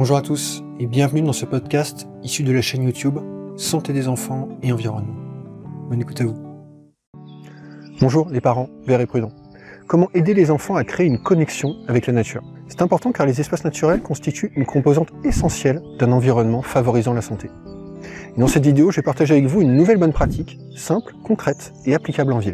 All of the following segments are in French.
Bonjour à tous et bienvenue dans ce podcast issu de la chaîne YouTube Santé des enfants et environnement. Bonne écoute à vous. Bonjour les parents, verts et prudents. Comment aider les enfants à créer une connexion avec la nature? C'est important car les espaces naturels constituent une composante essentielle d'un environnement favorisant la santé. Et dans cette vidéo, je vais partager avec vous une nouvelle bonne pratique, simple, concrète et applicable en ville.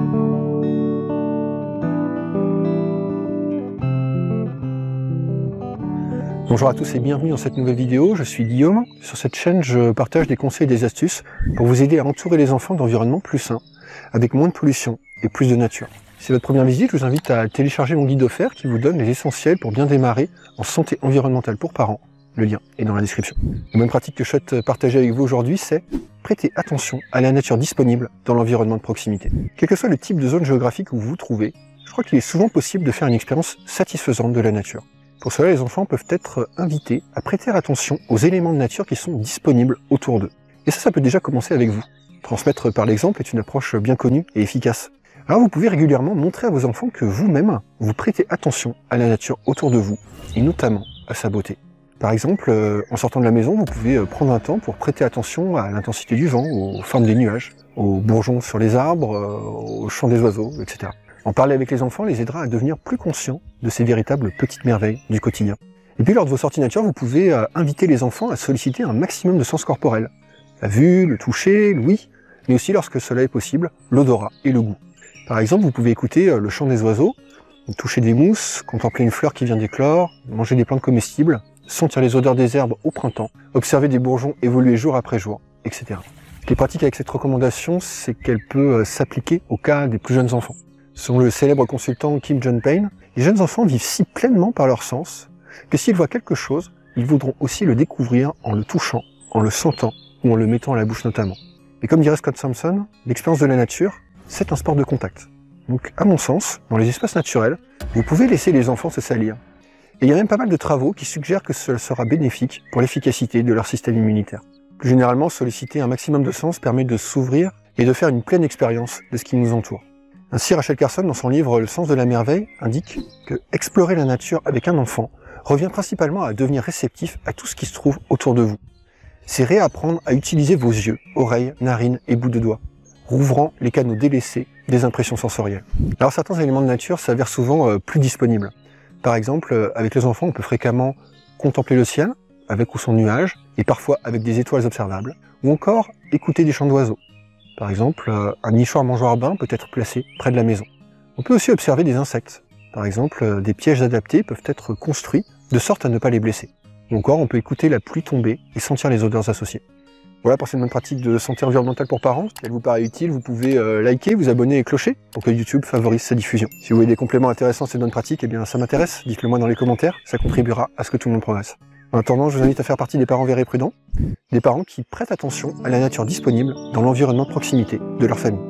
Bonjour à tous et bienvenue dans cette nouvelle vidéo, je suis Guillaume. Sur cette chaîne, je partage des conseils et des astuces pour vous aider à entourer les enfants d'environnements plus sains, avec moins de pollution et plus de nature. Si c'est votre première visite, je vous invite à télécharger mon guide offert qui vous donne les essentiels pour bien démarrer en santé environnementale pour parents. Le lien est dans la description. La bonne pratique que je souhaite partager avec vous aujourd'hui, c'est prêter attention à la nature disponible dans l'environnement de proximité. Quel que soit le type de zone géographique où vous vous trouvez, je crois qu'il est souvent possible de faire une expérience satisfaisante de la nature. Pour cela, les enfants peuvent être invités à prêter attention aux éléments de nature qui sont disponibles autour d'eux. Et ça peut déjà commencer avec vous. Transmettre par l'exemple est une approche bien connue et efficace. Alors vous pouvez régulièrement montrer à vos enfants que vous-même, vous prêtez attention à la nature autour de vous, et notamment à sa beauté. Par exemple, en sortant de la maison, vous pouvez prendre un temps pour prêter attention à l'intensité du vent, aux formes des nuages, aux bourgeons sur les arbres, au chant des oiseaux, etc. En parler avec les enfants les aidera à devenir plus conscients de ces véritables petites merveilles du quotidien. Et puis lors de vos sorties nature, vous pouvez inviter les enfants à solliciter un maximum de sens corporels. La vue, le toucher, l'ouïe, mais aussi lorsque cela est possible, l'odorat et le goût. Par exemple, vous pouvez écouter le chant des oiseaux, toucher des mousses, contempler une fleur qui vient d'éclore, manger des plantes comestibles, sentir les odeurs des herbes au printemps, observer des bourgeons évoluer jour après jour, etc. Ce qui est pratique avec cette recommandation, c'est qu'elle peut s'appliquer au cas des plus jeunes enfants. Selon le célèbre consultant Kim John Payne, les jeunes enfants vivent si pleinement par leurs sens que s'ils voient quelque chose, ils voudront aussi le découvrir en le touchant, en le sentant ou en le mettant à la bouche notamment. Et comme dirait Scott Sampson, l'expérience de la nature, c'est un sport de contact. Donc à mon sens, dans les espaces naturels, vous pouvez laisser les enfants se salir. Et il y a même pas mal de travaux qui suggèrent que cela sera bénéfique pour l'efficacité de leur système immunitaire. Plus généralement, solliciter un maximum de sens permet de s'ouvrir et de faire une pleine expérience de ce qui nous entoure. Ainsi, Rachel Carson, dans son livre Le sens de la merveille, indique que explorer la nature avec un enfant revient principalement à devenir réceptif à tout ce qui se trouve autour de vous. C'est réapprendre à utiliser vos yeux, oreilles, narines et bouts de doigts, rouvrant les canaux délaissés des impressions sensorielles. Alors certains éléments de nature s'avèrent souvent plus disponibles. Par exemple, avec les enfants, on peut fréquemment contempler le ciel, avec ou sans nuages, et parfois avec des étoiles observables, ou encore écouter des chants d'oiseaux. Par exemple, un nichoir mangeoire bain peut être placé près de la maison. On peut aussi observer des insectes. Par exemple, des pièges adaptés peuvent être construits de sorte à ne pas les blesser. Ou encore, on peut écouter la pluie tomber et sentir les odeurs associées. Voilà pour cette bonne pratique de santé environnementale pour parents. Si elle vous paraît utile, vous pouvez liker, vous abonner et clocher pour que YouTube favorise sa diffusion. Si vous voyez des compléments intéressants à cette bonne pratique, eh bien ça m'intéresse. Dites-le moi dans les commentaires, ça contribuera à ce que tout le monde progresse. En attendant, je vous invite à faire partie des parents verts et prudents, des parents qui prêtent attention à la nature disponible dans l'environnement de proximité de leur famille.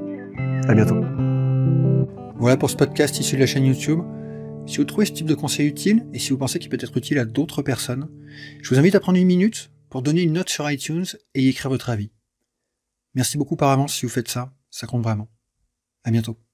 À bientôt. Voilà pour ce podcast issu de la chaîne YouTube. Si vous trouvez ce type de conseil utile, et si vous pensez qu'il peut être utile à d'autres personnes, je vous invite à prendre une minute pour donner une note sur iTunes et y écrire votre avis. Merci beaucoup par avance si vous faites ça, ça compte vraiment. À bientôt.